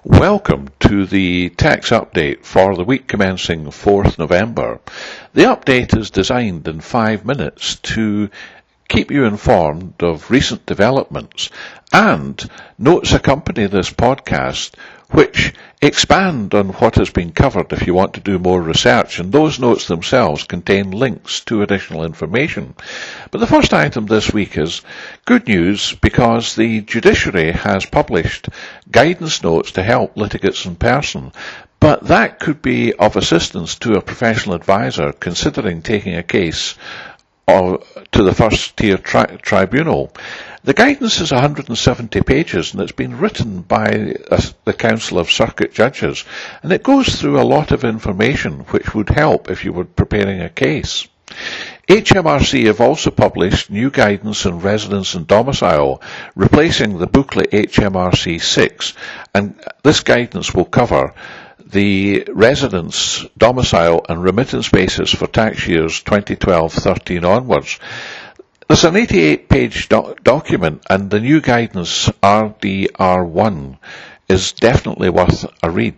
Welcome to the tax update for the week commencing 4th November. The update is designed in 5 minutes to keep you informed of recent developments, and notes accompany this podcast which expand on what has been covered if you want to do more research, and those notes themselves contain links to additional information. But the first item this week is good news because the judiciary has published guidance notes to help litigants in person, but that could be of assistance to a professional advisor considering taking a case to the first tier tribunal. The guidance is 170 pages and it's been written by the Council of Circuit Judges, and it goes through a lot of information which would help if you were preparing a case. HMRC have also published new guidance on residence and domicile, replacing the booklet HMRC 6, and this guidance will cover the residence, domicile and remittance basis for tax years 2012-13 onwards. There's an 88-page document, and the new guidance RDR1 is definitely worth a read.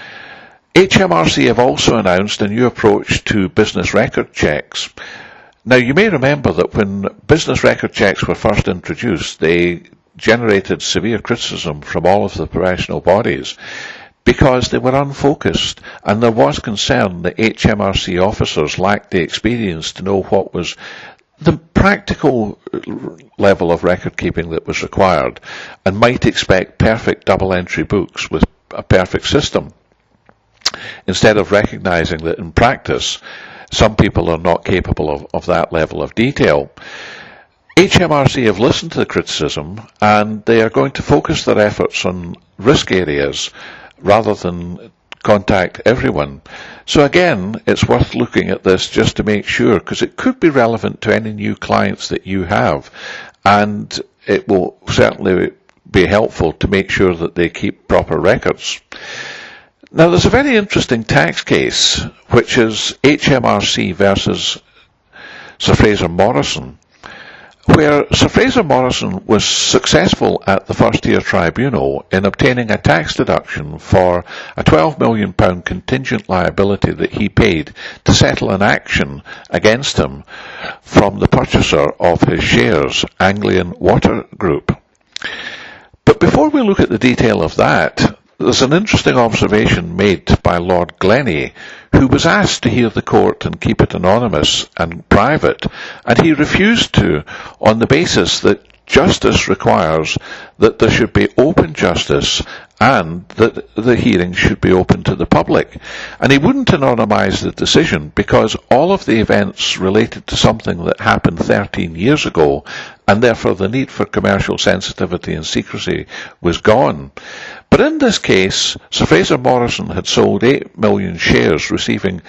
HMRC have also announced a new approach to business record checks. Now, you may remember that when business record checks were first introduced, they generated severe criticism from all of the professional bodies because they were unfocused, and there was concern that HMRC officers lacked the experience to know what was the practical level of record keeping that was required, and might expect perfect double entry books with a perfect system, instead of recognising that in practice some people are not capable of that level of detail. HMRC have listened to the criticism, and they are going to focus their efforts on risk areas rather than contact everyone. So again, it's worth looking at this just to make sure, because it could be relevant to any new clients that you have, and it will certainly be helpful to make sure that they keep proper records. Now, there's a very interesting tax case, which is HMRC versus Sir Fraser Morrison, where Sir Fraser Morrison was successful at the first tier tribunal in obtaining a tax deduction for a £12 million contingent liability that he paid to settle an action against him from the purchaser of his shares, Anglian Water Group. But before we look at the detail of that, there's an interesting observation made by Lord Glennie, who was asked to hear the court and keep it anonymous and private, and he refused to, on the basis that justice requires that there should be open justice and that the hearing should be open to the public. And he wouldn't anonymise the decision because all of the events related to something that happened 13 years ago, and therefore the need for commercial sensitivity and secrecy was gone. But in this case, Sir Fraser Morrison had sold 8 million shares, receiving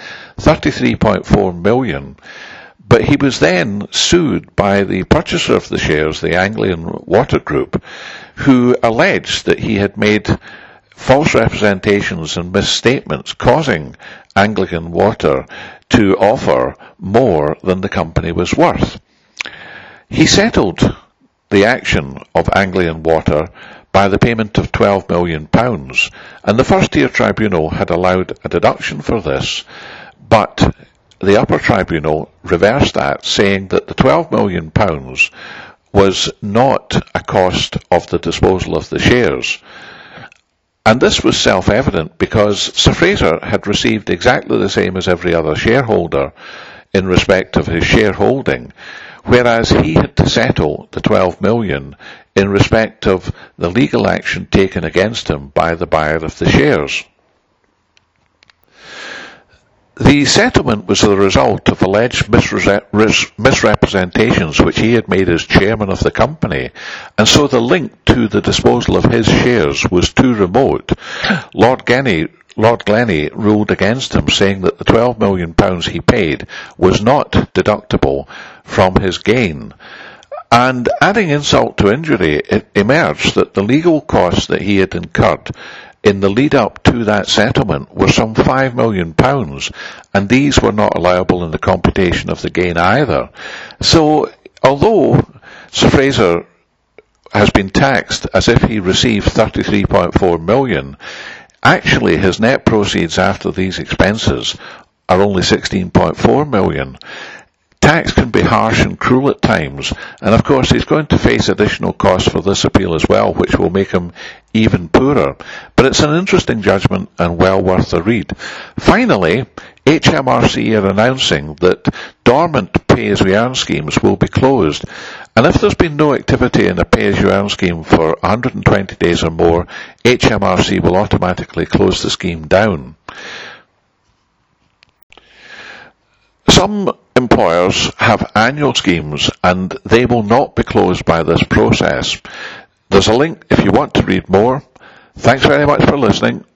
33.4 million, but he was then sued by the purchaser of the shares, the Anglian Water Group, who alleged that he had made false representations and misstatements, causing Anglian Water to offer more than the company was worth. He settled the action of Anglian Water by the payment of £12 million, and the first tier tribunal had allowed a deduction for this, but the upper tribunal reversed that, saying that the £12 million was not a cost of the disposal of the shares. And this was self-evident because Sir Fraser had received exactly the same as every other shareholder in respect of his shareholding, whereas he had to settle the 12 million in respect of the legal action taken against him by the buyer of the shares. The settlement was the result of alleged misrepresentations which he had made as chairman of the company, and so the link to the disposal of his shares was too remote. Lord Glennie ruled against him, saying that the £12 million he paid was not deductible from his gain. And adding insult to injury, it emerged that the legal costs that he had incurred in the lead up to that settlement were some £5 million, and these were not allowable in the computation of the gain either. So, although Sir Fraser has been taxed as if he received 33.4 million. Actually, his net proceeds after these expenses are only 16.4 million. Tax can be harsh and cruel at times, and of course he's going to face additional costs for this appeal as well, which will make him even poorer. But it's an interesting judgment and well worth a read. Finally, HMRC are announcing that dormant pay-as-you-earn schemes will be closed, and if there's been no activity in a pay-as-you-earn scheme for 120 days or more, HMRC will automatically close the scheme down. Some employers have annual schemes and they will not be closed by this process. There's a link if you want to read more. Thanks very much for listening.